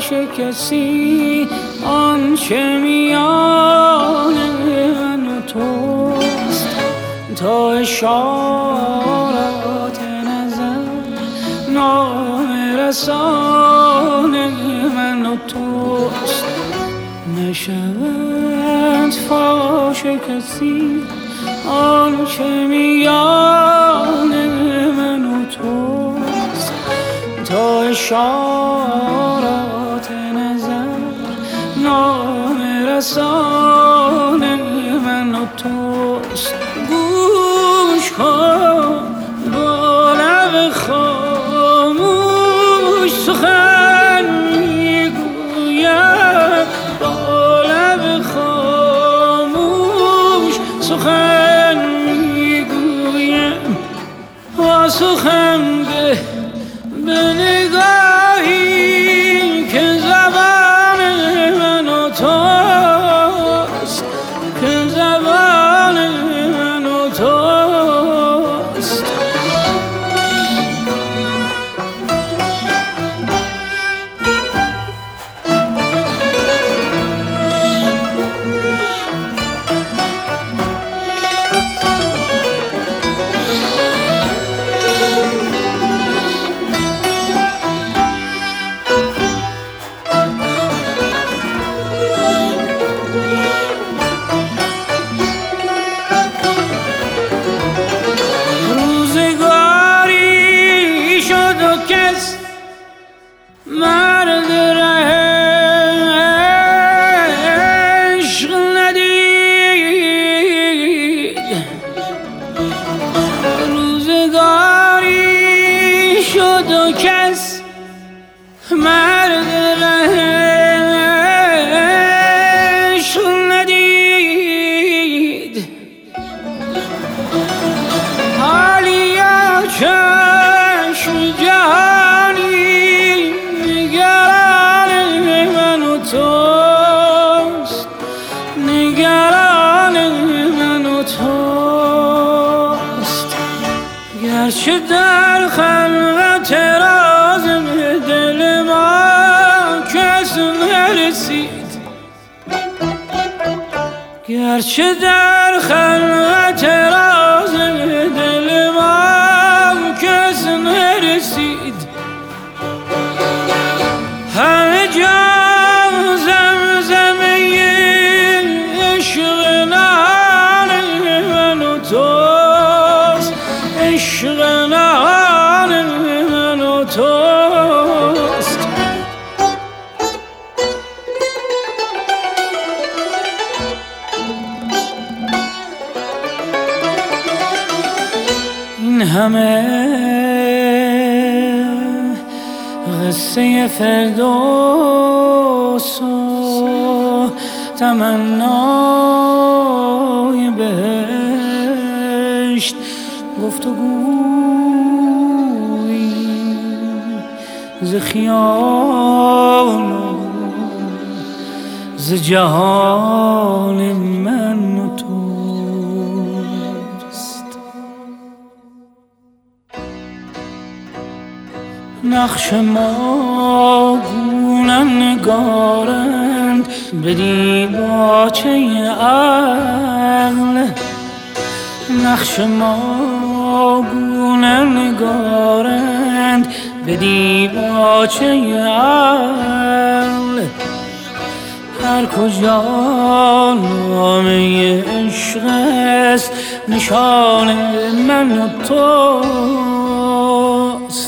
فاش کسی آنچه میان من و توست، تا اشارات نظر نامه رسان من و توست. نشود فاش کسی آنچه میان من و توست، تا اشارات نظر نامه رسان من و توست. گوش کن با لب خاموش سخن میگویم، با لب خاموش سخن میگویم. با سخن به نگاهی که زبان من و توست، که زبان من و توست. مرد عشق ندید، روزگاری شد و کس مرد عشق ندید. حالیا چشم جهانی نگران من و توست، نگران من و توست. گرچه در خلوت راز دل ما کس نرسید، گرچه در خلوت راز دل ما کس نرسید. همه جا زمزمه عشق نهان من و توست، عشق نهان من و توست. این همه قصه فردوس و تمنای بهشت، گفتگویی ز خیال و ز جهان من و توست. نقش ما گونه نگارند به دیباچه عقل، نقش ما گونه نگارند به دیباچه عقل. هر کجا نامه عشق است نشان من و توست.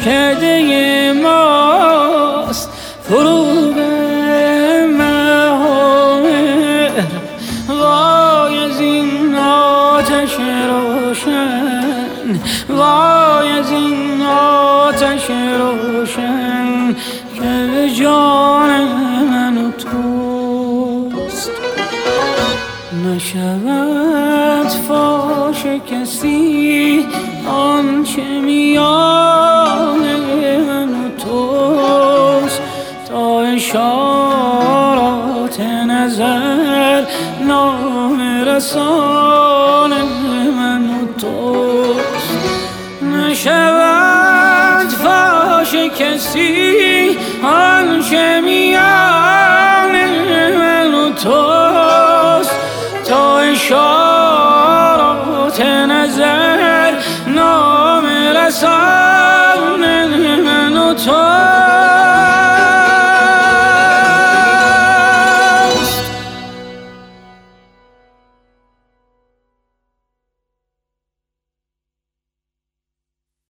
کرده ماست فروغ مهر. وای از این آتش روشن، وای از این آتش روشن که به جان من و توست. نشود فاش کسی آنچه میان من و توست، تا اشارات نظر نامه رسان من و توست. نشود فاش کسی